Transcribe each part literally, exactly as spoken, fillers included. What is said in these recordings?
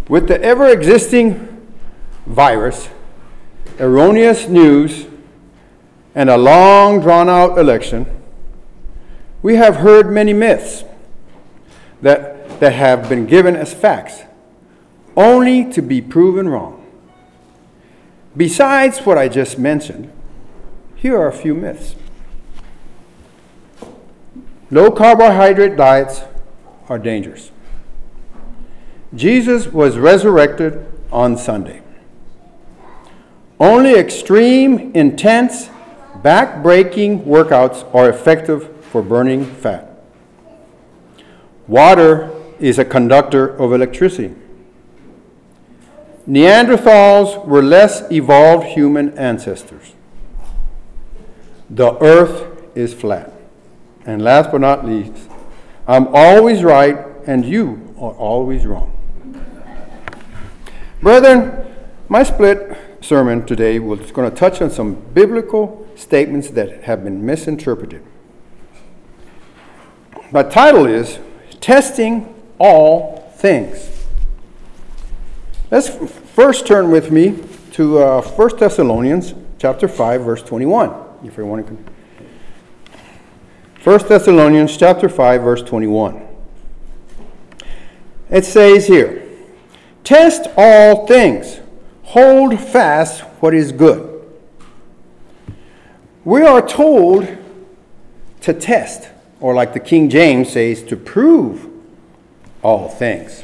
With the ever-existing virus, erroneous news, and a long drawn-out election, we have heard many myths that, that have been given as facts, only to be proven wrong. Besides what I just mentioned, here are a few myths. Low-carbohydrate diets are dangerous. Jesus was resurrected on Sunday. Only extreme, intense, back-breaking workouts are effective for burning fat. Water is a conductor of electricity. Neanderthals were less evolved human ancestors. The earth is flat. And last but not least, I'm always right and you are always wrong. Brethren, my split sermon today was going to touch on some biblical statements that have been misinterpreted. My title is Testing All Things. Let's first turn with me to uh, First Thessalonians chapter five, verse twenty-one. If you want to. First Thessalonians chapter five, verse twenty-one. It says here, test all things, hold fast what is good. We are told to test, or like the King James says, to prove all things.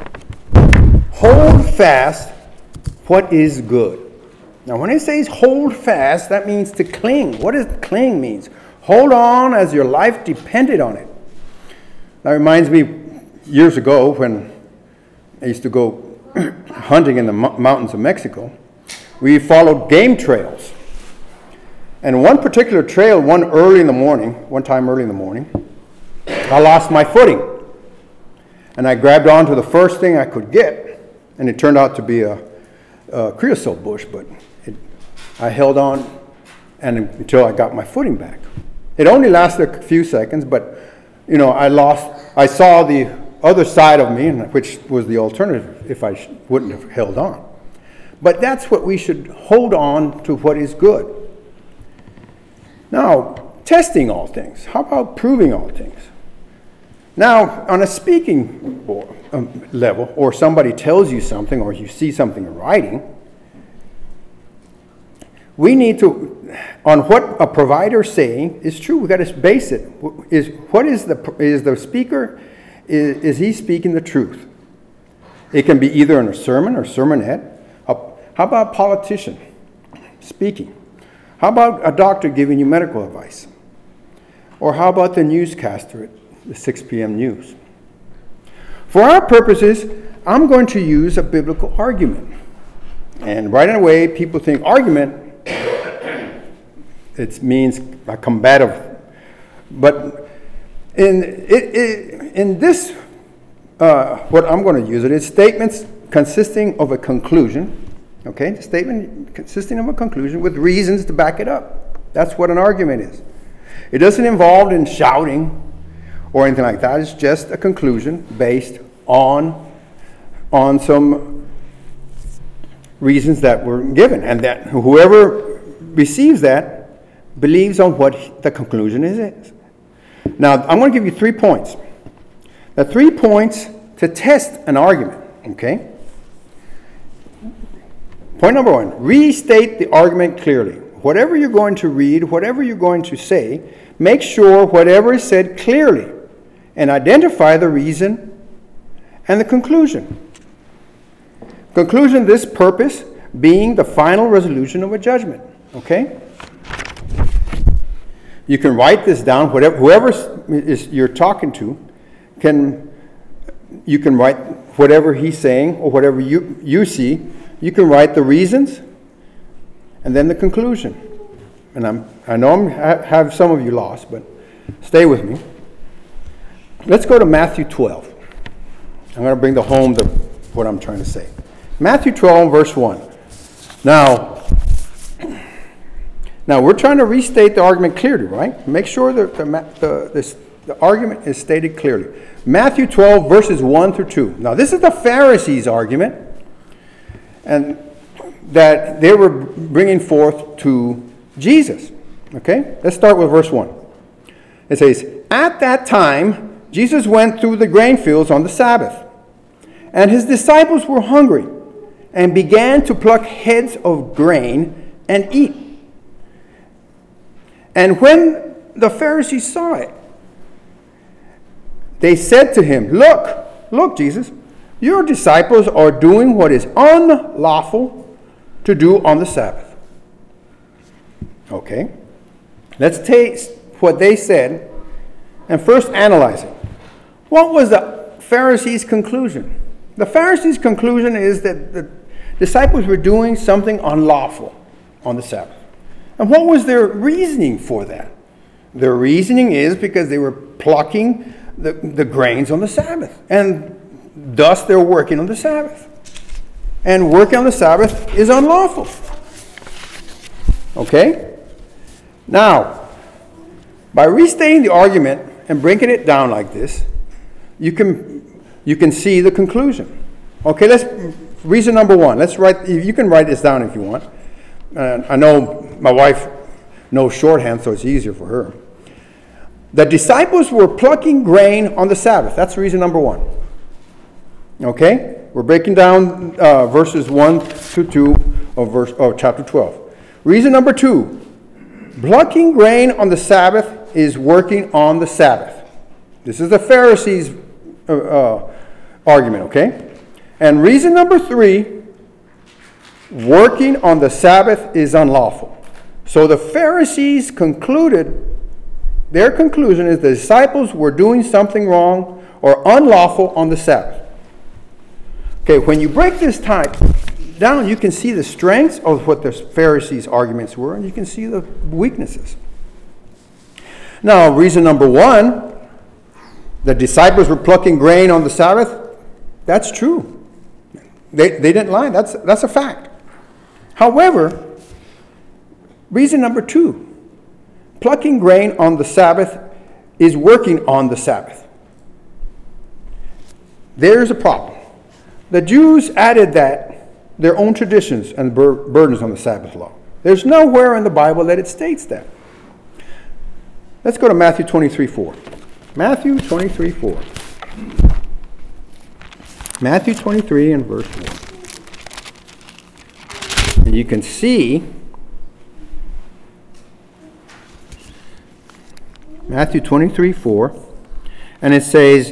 Hold fast what is good. Now, when it says hold fast, that means to cling. What does cling means? Hold on as your life depended on it. That reminds me years ago when I used to go hunting in the mo- mountains of Mexico. We followed game trails. And one particular trail, one early in the morning, one time early in the morning, I lost my footing. And I grabbed onto the first thing I could get, and it turned out to be a, a creosote bush, but it, I held on and until I got my footing back. It only lasted a few seconds, but you know, I lost, I saw the other side of me, which was the alternative if I sh- wouldn't have held on. But that's what we should hold on to, what is good. Now, testing all things. How about proving all things? Now, on a speaking or, um, level, or somebody tells you something, or you see something in writing, we need to, on what a provider is saying is true, we've got to base it. Is what is the is the speaker, is, is he speaking the truth? It can be either in a sermon or sermonette. How about a politician speaking? How about a doctor giving you medical advice? Or how about the newscaster at the six p.m. news? For our purposes, I'm going to use a biblical argument. And right away, people think argument, it means a combative. But in it, it, in this, uh, what I'm going to use it is statements consisting of a conclusion. Okay, the statement consisting of a conclusion with reasons to back it up. That's what an argument is. It doesn't involve in shouting or anything like that. It's just a conclusion based on, on some reasons that were given. And that whoever receives that believes on what the conclusion is. Now, I'm going to give you three points. The three points to test an argument, okay? Point number one, restate the argument clearly. Whatever you're going to read, whatever you're going to say, make sure whatever is said clearly and identify the reason and the conclusion. Conclusion, this purpose being the final resolution of a judgment. Okay? You can write this down. Whatever, whoever is you're talking to, can you can write whatever he's saying or whatever you, you see. You can write the reasons and then the conclusion. And I'm I know I'm, I have some of you lost, but stay with me. Let's go to Matthew twelve. I'm going to bring the home to what I'm trying to say. Matthew twelve, verse one. Now, now we're trying to restate the argument clearly, right? Make sure that the, the, this The argument is stated clearly. Matthew twelve, verses one through two. Now, this is the Pharisees' argument, and that they were bringing forth to Jesus. Okay? Let's start with verse one. It says, "At that time, Jesus went through the grain fields on the Sabbath, and his disciples were hungry, and began to pluck heads of grain and eat. And when the Pharisees saw it, they said to him, 'Look, look, Jesus, your disciples are doing what is unlawful to do on the Sabbath.'" Okay, let's take what they said and first analyze it. What was the Pharisees' conclusion? The Pharisees' conclusion is that the disciples were doing something unlawful on the Sabbath. And what was their reasoning for that? Their reasoning is because they were plucking the, the grains on the Sabbath, and thus they're working on the Sabbath. And working on the Sabbath is unlawful. Okay? Now, by restating the argument and breaking it down like this, you can you can see the conclusion. Okay, let's reason number one. Let's write. You can write this down if you want. Uh, I know my wife knows shorthand, so it's easier for her. The disciples were plucking grain on the Sabbath. That's reason number one. Okay, we're breaking down uh, verses one to two of verse of chapter twelve. Reason number two: plucking grain on the Sabbath is working on the Sabbath. This is the Pharisees' uh, uh, argument. Okay, and reason number three: working on the Sabbath is unlawful. So the Pharisees concluded, their conclusion is the disciples were doing something wrong or unlawful on the Sabbath. Okay, when you break this type down, you can see the strengths of what the Pharisees' arguments were, and you can see the weaknesses. Now, reason number one, the disciples were plucking grain on the Sabbath. That's true. They, they didn't lie. That's, that's a fact. However, reason number two, plucking grain on the Sabbath is working on the Sabbath. There's a problem. The Jews added that their own traditions and bur- burdens on the Sabbath law. There's nowhere in the Bible that it states that. Let's go to Matthew twenty-three four. Matthew twenty-three four. Matthew twenty-three and verse one. And you can see Matthew twenty-three four, and it says,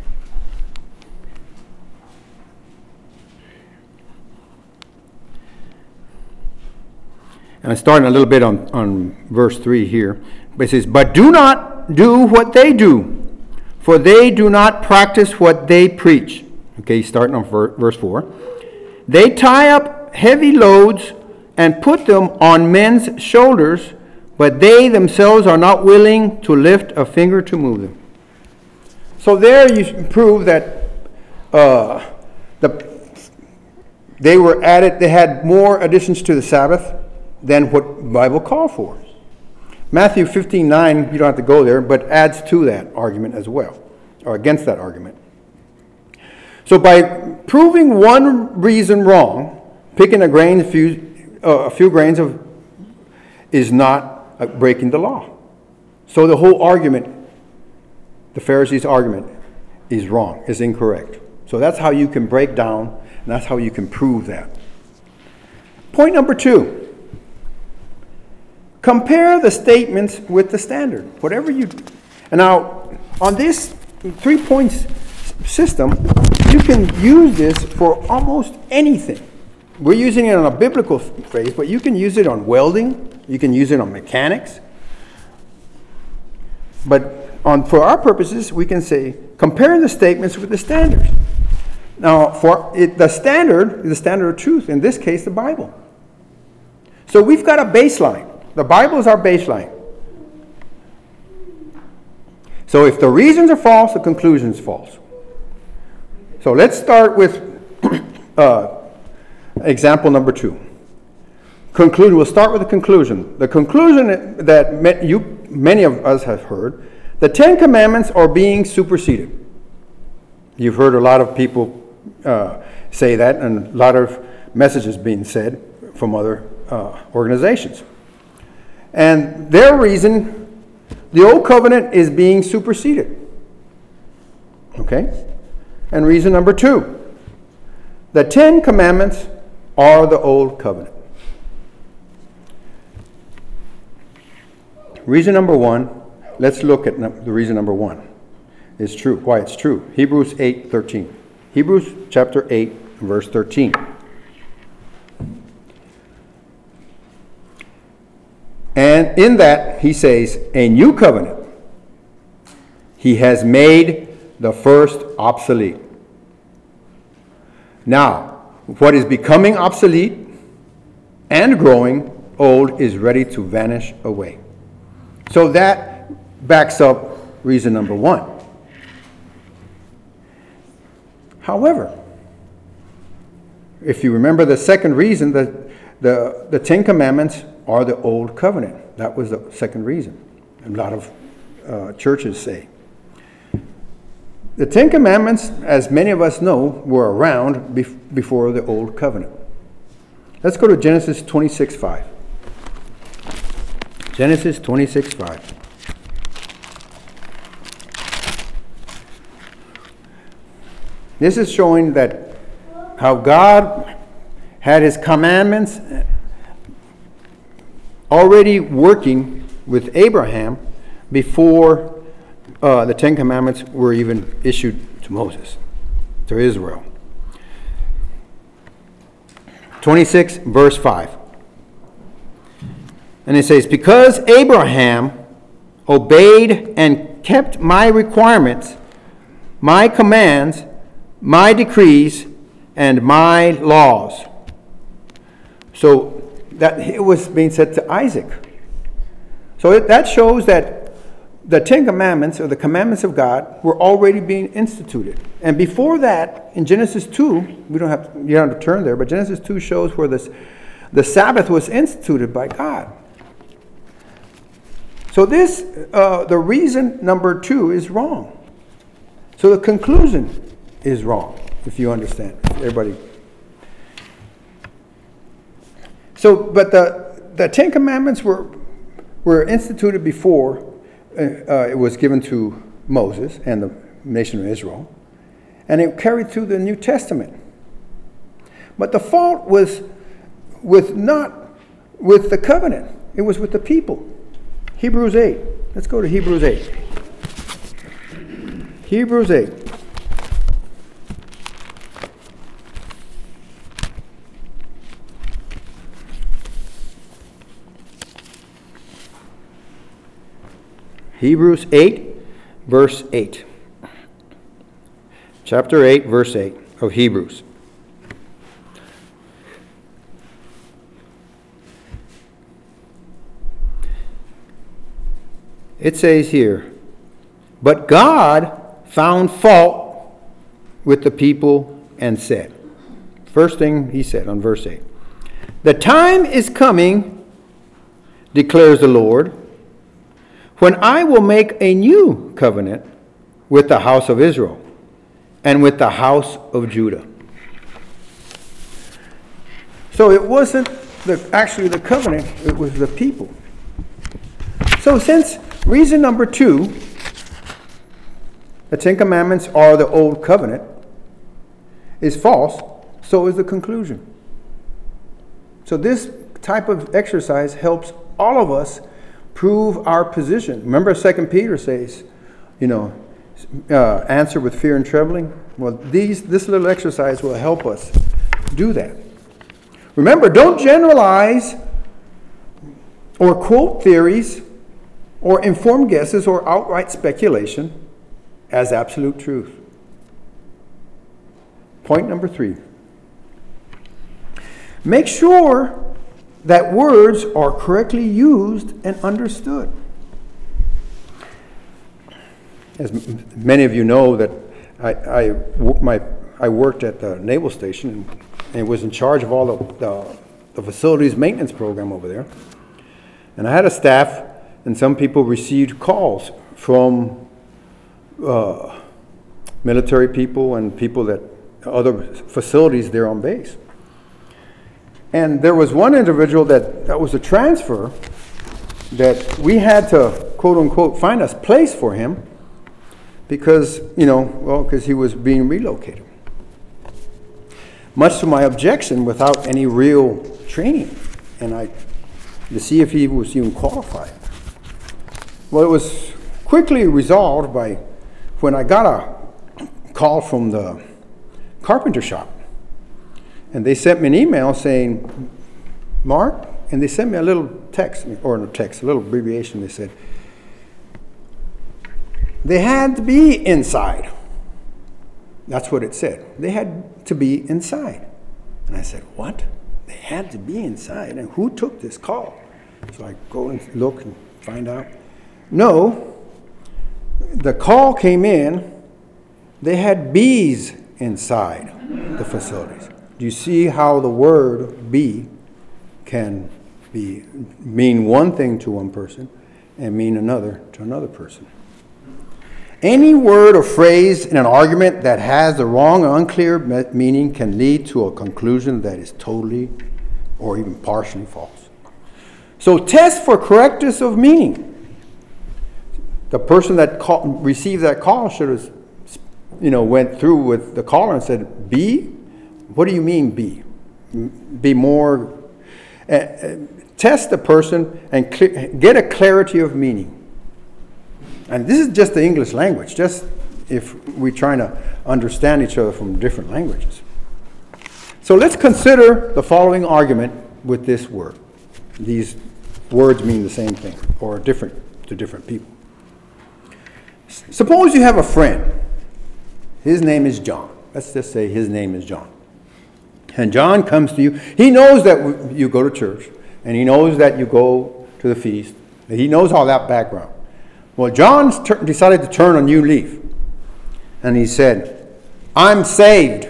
and I'm starting a little bit on, on verse three here, but it says, "But do not do what they do, for they do not practice what they preach." Okay, starting on verse four. "They tie up heavy loads and put them on men's shoulders, but they themselves are not willing to lift a finger to move them." So there you prove that uh, the they were added. They had more additions to the Sabbath than what the Bible called for. Matthew fifteen nine, you don't have to go there, but adds to that argument as well, or against that argument. So by proving one reason wrong, picking a grain, a few, uh, a few grains of, is not uh, breaking the law. So the whole argument, the Pharisees' argument, is wrong, is incorrect. So that's how you can break down, and that's how you can prove that. Point number two. Compare the statements with the standard. Whatever you do. And now, on this three points system, you can use this for almost anything. We're using it on a biblical phrase, but you can use it on welding. You can use it on mechanics. But on for our purposes, we can say, comparing the statements with the standards. Now, for it, the standard is the standard of truth. In this case, the Bible. So we've got a baseline. The Bible is our baseline. So if the reasons are false, the conclusion is false. So let's start with uh, example number two. Conclusion. We'll start with the conclusion. The conclusion that you, many of us have heard, The Ten Commandments are being superseded. You've heard a lot of people uh, say that, and a lot of messages being said from other uh, organizations. And their reason, the old covenant is being superseded. Okay? And reason number two, the Ten Commandments are the old covenant. Reason number one, let's look at the reason number one. It's true, why it's true. Hebrews eight thirteen. Hebrews chapter eight, verse thirteen. And in that, he says, a new covenant. He has made the first obsolete. Now, what is becoming obsolete and growing old is ready to vanish away. So that backs up reason number one. However, if you remember the second reason, that the, the Ten Commandments are the old covenant. That was the second reason. A lot of uh, churches say. The Ten Commandments, as many of us know, were around bef- before the old covenant. Let's go to Genesis twenty-six five. Genesis twenty-six five. This is showing that how God had his commandments already working with Abraham before uh, the Ten Commandments were even issued to Moses, to Israel. twenty-six verse five. And it says, because Abraham obeyed and kept my requirements, my commands, my decrees, and my laws. So that it was being said to Isaac. So it, that shows that the Ten Commandments, or the commandments of God, were already being instituted. And before that, in Genesis two, we don't have you don't have to turn there, but Genesis two shows where this the Sabbath was instituted by God. So this, uh, the reason number two is wrong. So the conclusion is wrong, if you understand. Everybody. So, but the, the Ten Commandments were were instituted before uh, uh, it was given to Moses and the nation of Israel, and it carried through the New Testament. But the fault was with not with the covenant; it was with the people. Hebrews eight. Let's go to Hebrews eight. Hebrews eight. Hebrews eight, verse eight. Chapter eight, verse eight of Hebrews. It says here, but God found fault with the people and said, first thing he said on verse eight, the time is coming, declares the Lord, when I will make a new covenant with the house of Israel and with the house of Judah. So it wasn't the, actually the covenant, it was the people. So since reason number two, the Ten Commandments are the old covenant, is false, so is the conclusion. So this type of exercise helps all of us prove our position. Remember, Second Peter says, you know, uh, answer with fear and trembling. Well, these this little exercise will help us do that. Remember, don't generalize or quote theories or informed guesses or outright speculation as absolute truth. Point number three. Make sure that words are correctly used and understood. As many of you know, that I, I, my, I worked at the Naval Station and was in charge of all the, the, the facilities maintenance program over there. And I had a staff, and some people received calls from uh, military people and people that, other facilities there on base. And there was one individual that, that was a transfer that we had to, quote unquote, find a place for him because, you know, well, because he was being relocated. Much to my objection, without any real training, and I, to see if he was even qualified. Well, it was quickly resolved by when I got a call from the carpenter shop. And they sent me an email saying, Mark, and they sent me a little text, or a text, a little abbreviation. They said, they had to be inside. That's what it said. They had to be inside. And I said, what? They had to be inside? And who took this call? So I go and look and find out. No, the call came in. They had bees inside the facilities. Do you see how the word bee can be mean one thing to one person and mean another to another person? Any word or phrase in an argument that has the wrong or unclear meaning can lead to a conclusion that is totally or even partially false. So test for correctness of meaning. The person that call, received that call should have, you know, went through with the caller and said, "Be? What do you mean, be? Be more." Uh, uh, test the person and cl- get a clarity of meaning. And this is just the English language, just if we're trying to understand each other from different languages. So let's consider the following argument with this word. These words mean the same thing, or different to different people. Suppose you have a friend. His name is John. Let's just say his name is John. And John comes to you. He knows that you go to church, and he knows that you go to the feast. He knows all that background. Well, John ter- decided to turn a new leaf. And he said, I'm saved.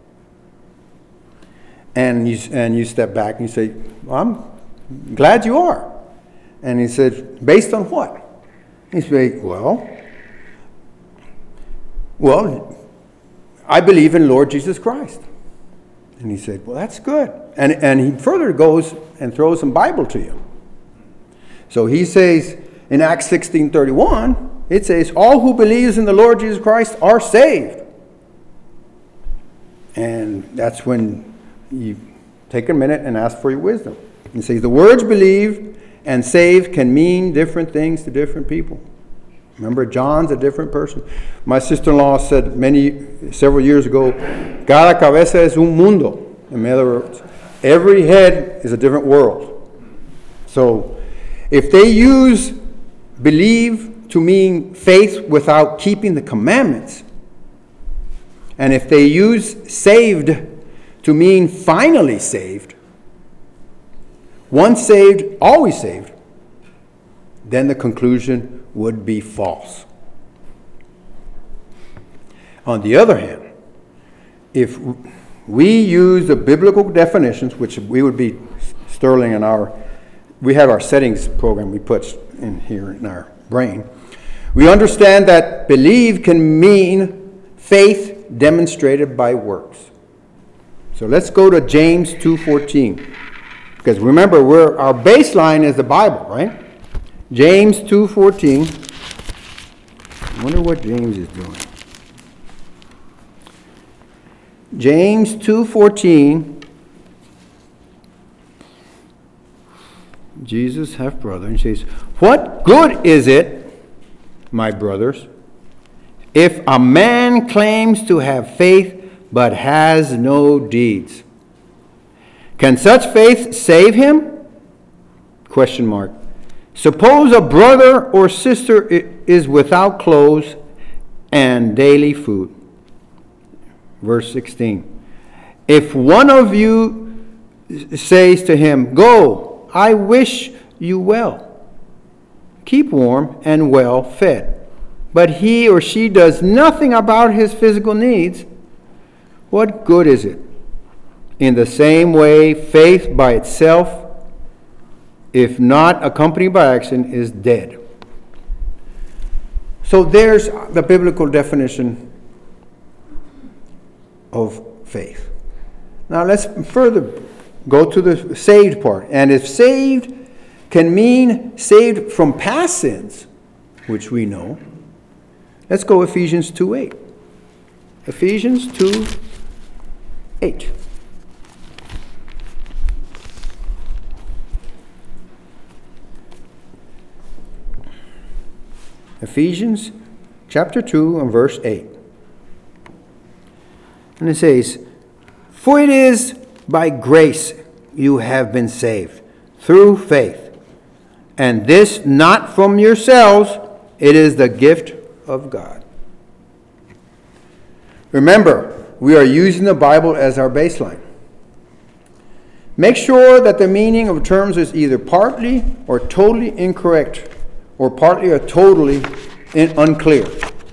And you, and you step back and you say, well, I'm glad you are. And he said, based on what? He said, well, well, I believe in Lord Jesus Christ. And he said, well, that's good. And, and he further goes and throws some Bible to you. So he says, in Acts sixteen thirty-one, it says, all who believes in the Lord Jesus Christ are saved. And that's when you take a minute and ask for your wisdom. And say the words believe and save can mean different things to different people. Remember, John's a different person. My sister-in-law said many, several years ago, cada cabeza es un mundo. In other words, every head is a different world. So if they use believe to mean faith without keeping the commandments, and if they use saved to mean finally saved, once saved, always saved, then the conclusion would be false. On the other hand, if we use the biblical definitions, which we would be sterling in our, we have our settings program we put in here in our brain, we understand that believe can mean faith demonstrated by works. So let's go to James two fourteen. Because remember, we're, our baseline is the Bible, right? James two fourteen. I wonder what James is doing. James two fourteen. Jesus' half-brother, and says, what good is it, my brothers, if a man claims to have faith but has no deeds? Can such faith save him? Question mark. Suppose a brother or sister is without clothes and daily food. Verse sixteen. If one of you says to him, go, I wish you well, keep warm and well fed, but he or she does nothing about his physical needs, what good is it? In the same way, faith by itself, if not accompanied by action, is dead. So there's the biblical definition of faith. Now let's further go to the saved part. And if saved can mean saved from past sins, which we know, let's go Ephesians two eight. Ephesians two eight. Ephesians chapter two and verse eight. And it says, "For it is by grace you have been saved, through faith. And this not from yourselves, it is the gift of God." Remember, we are using the Bible as our baseline. Make sure that the meaning of terms is either partly or totally incorrect, or partly or totally in, unclear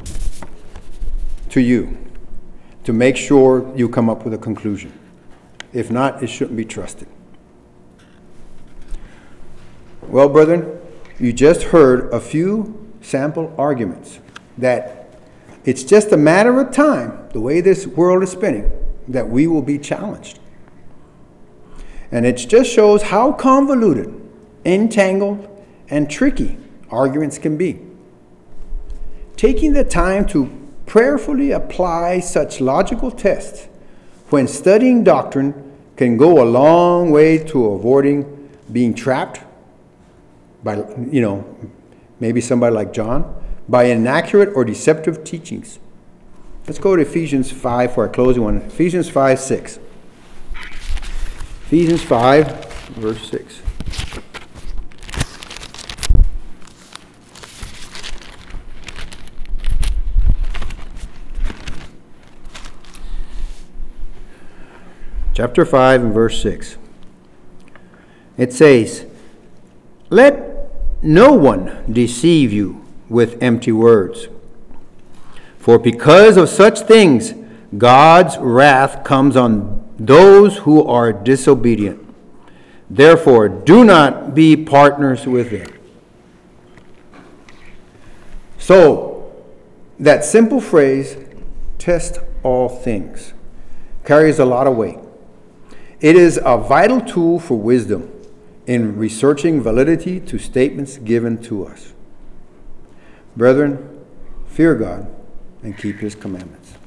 to you, to make sure you come up with a conclusion. If not, it shouldn't be trusted. Well, brethren, you just heard a few sample arguments that it's just a matter of time, the way this world is spinning, that we will be challenged. And it just shows how convoluted, entangled, and tricky arguments can be. Taking the time to prayerfully apply such logical tests when studying doctrine can go a long way to avoiding being trapped by, you know, maybe somebody like John, by inaccurate or deceptive teachings. Let's go to Ephesians five for our closing one. Ephesians five six. Ephesians five, verse six. Chapter five and verse six. It says, "Let no one deceive you with empty words. For because of such things, God's wrath comes on those who are disobedient. Therefore, do not be partners with them." So, that simple phrase, "test all things," carries a lot of weight. It is a vital tool for wisdom in researching validity to statements given to us. Brethren, fear God and keep his commandments.